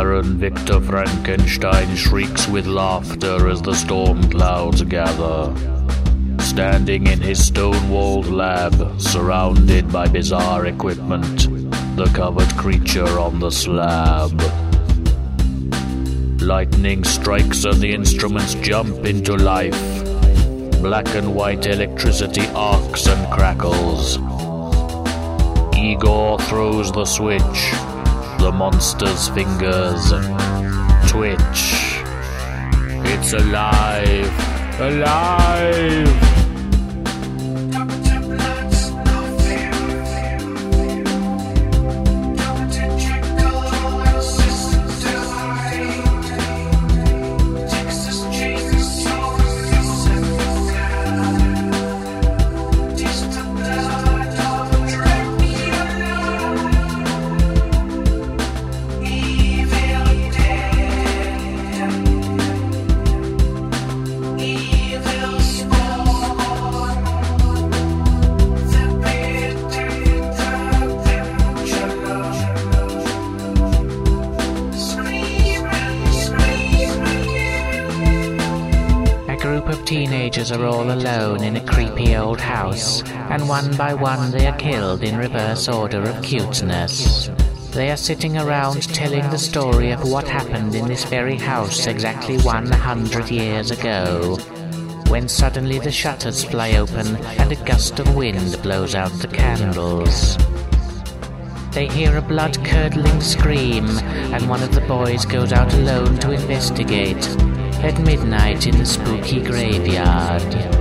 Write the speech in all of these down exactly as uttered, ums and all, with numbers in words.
Baron Victor Frankenstein shrieks with laughter as the storm clouds gather. Standing in his stone-walled lab, surrounded by bizarre equipment, the covered creature on the slab. Lightning strikes and the instruments jump into life. Black and white electricity arcs and crackles. Igor throws the switch. The monster's fingers twitch. It's alive! Alive! A group of teenagers are all alone in a creepy old house, and one by one they are killed in reverse order of cuteness. They are sitting around telling the story of what happened in this very house exactly one hundred years ago, when suddenly the shutters fly open and a gust of wind blows out the candles. They hear a blood-curdling scream, and one of the boys goes out alone to investigate, at midnight in the spooky graveyard.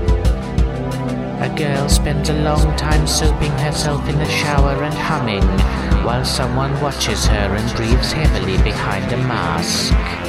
A girl spends a long time soaping herself in the shower and humming, while someone watches her and breathes heavily behind a mask.